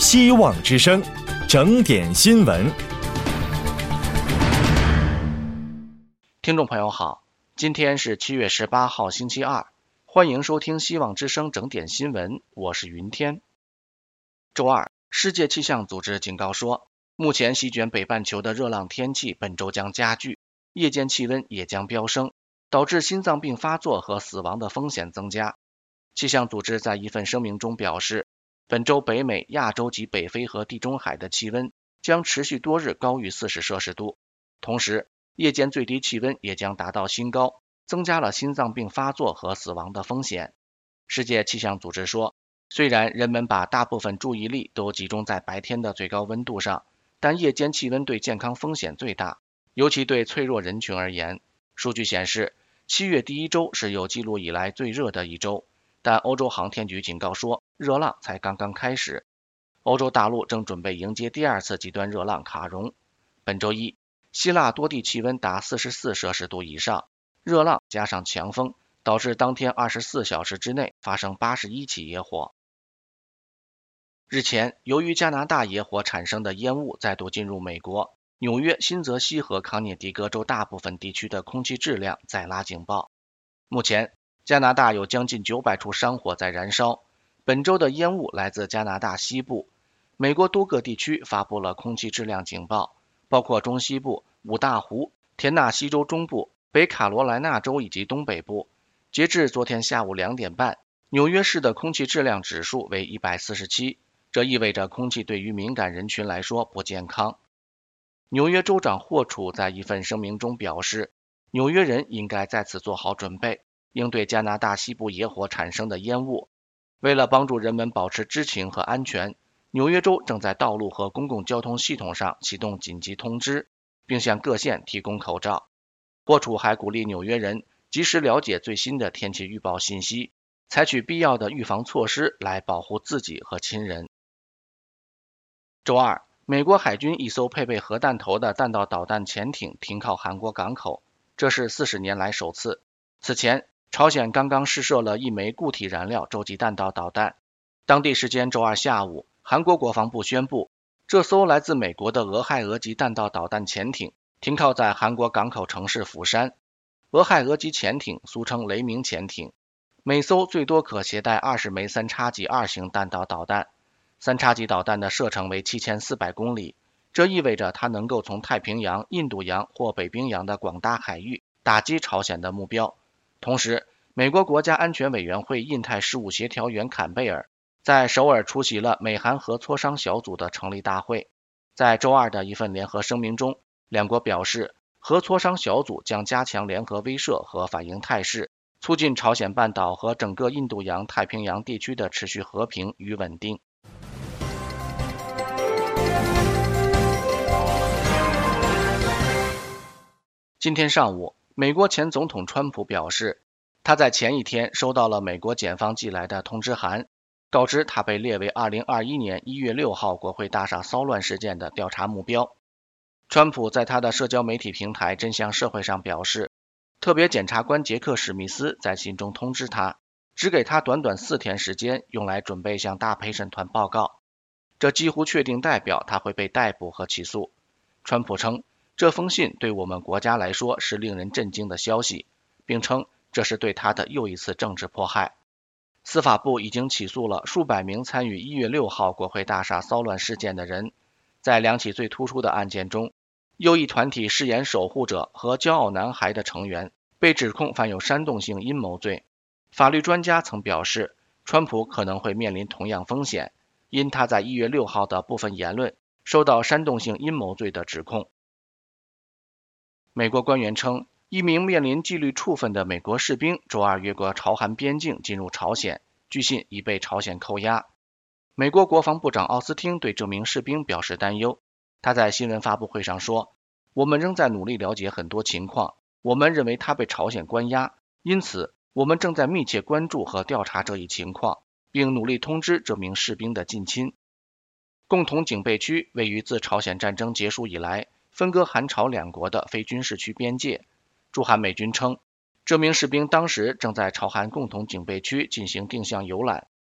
希望之声，整点新闻。 听众朋友好，今天是7月18号星期二，欢迎收听希望之声整点新闻，我是云天。周二，世界气象组织警告说，目前席卷北半球的热浪天气本周将加剧，夜间气温也将飙升，导致心脏病发作和死亡的风险增加。气象组织在一份声明中表示，本周北美、亚洲及北非和地中海的气温将持续多日高于40摄氏度，同时夜间最低气温也将达到新高，增加了心脏病发作和死亡的风险。世界气象组织说，虽然人们把大部分注意力都集中在白天的最高温度上，但夜间气温对健康风险最大，尤其对脆弱人群而言。数据显示，7月第一周是有记录以来最热的一周，但欧洲航天局警告说，热浪才刚刚开始。欧洲大陆正准备迎接第二次极端热浪卡戎。本周一，希腊多地气温达44摄氏度以上，热浪加上强风，导致当天24小时之内发生81起野火。日前，由于加拿大野火产生的烟雾再度进入美国，纽约、新泽西和康涅狄格州大部分地区的空气质量再拉警报。目前，加拿大有将近900处山火在燃烧，本周的烟雾来自加拿大西部。美国多个地区发布了空气质量警报，包括中西部、五大湖、田纳西州中部、北卡罗来纳州以及东北部。截至昨天下午2点半，纽约市的空气质量指数为147，这意味着空气对于敏感人群来说不健康。纽约州长霍楚在一份声明中表示，纽约人应该在此做好准备，应对加拿大西部野火产生的烟雾。为了帮助人们保持知情和安全，纽约州正在道路和公共交通系统上启动紧急通知，并向各县提供口罩。霍楚还鼓励纽约人及时了解最新的天气预报信息，采取必要的预防措施来保护自己和亲人。周二，美国海军一艘配备核弹头的弹道导弹潜艇停靠韩国港口，这是40年来首次。此前，朝鲜刚刚试射了一枚固体燃料洲际弹道导弹。当地时间周二下午，韩国国防部宣布，这艘来自美国的俄亥俄级弹道导弹潜艇停靠在韩国港口城市釜山。俄亥俄级潜艇俗称雷明潜艇，每艘最多可携带20枚3叉戟2型弹道导弹。3叉戟导弹的射程为7400公里，这意味着它能够从太平洋、印度洋或北冰洋的广大海域打击朝鲜的目标。同时，美国国家安全委员会印太事务协调员坎贝尔在首尔出席了美韩核磋商小组的成立大会。在周二的一份联合声明中，两国表示，核磋商小组将加强联合威慑和反映态势，促进朝鲜半岛和整个印度洋太平洋地区的持续和平与稳定。今天上午，美国前总统川普表示，他在前一天收到了美国检方寄来的通知函，告知他被列为2021年1月6号国会大厦骚乱事件的调查目标。川普在他的社交媒体平台真相社会上表示，特别检察官杰克·史密斯在信中通知他，只给他短短4天时间用来准备向大陪审团报告，这几乎确定代表他会被逮捕和起诉。川普称，这封信对我们国家来说是令人震惊的消息，并称这是对他的又一次政治迫害。司法部已经起诉了数百名参与1月6号国会大厦骚乱事件的人。在2起最突出的案件中，右翼团体誓言守护者和骄傲男孩的成员被指控犯有煽动性阴谋罪。法律专家曾表示，川普可能会面临同样风险，因他在1月6号的部分言论受到煽动性阴谋罪的指控。美国官员称，一名面临纪律处分的美国士兵周二越过朝韩边境进入朝鲜，据信已被朝鲜扣押。美国国防部长奥斯汀对这名士兵表示担忧，他在新闻发布会上说，我们仍在努力了解很多情况，我们认为他被朝鲜关押，因此我们正在密切关注和调查这一情况，并努力通知这名士兵的近亲。共同警备区位于自朝鲜战争结束以来分割韩朝两国的非军事区边界。驻韩美军称，这名士兵当时正在朝韩共同警备区进行定向游览。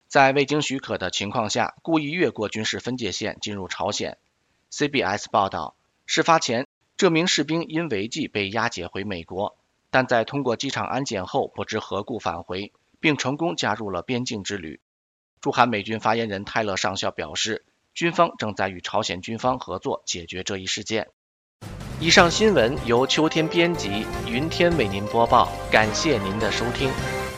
在未经许可的情况下故意越过军事分界线进入朝鲜。CBS 报道，事发前，这名士兵因违纪被押解回美国，但在通过机场安检后不知何故返回，并成功加入了边境之旅。驻韩美军发言人泰勒上校表示，军方正在与朝鲜军方合作解决这一事件。以上新闻由秋天编辑，云天为您播报，感谢您的收听。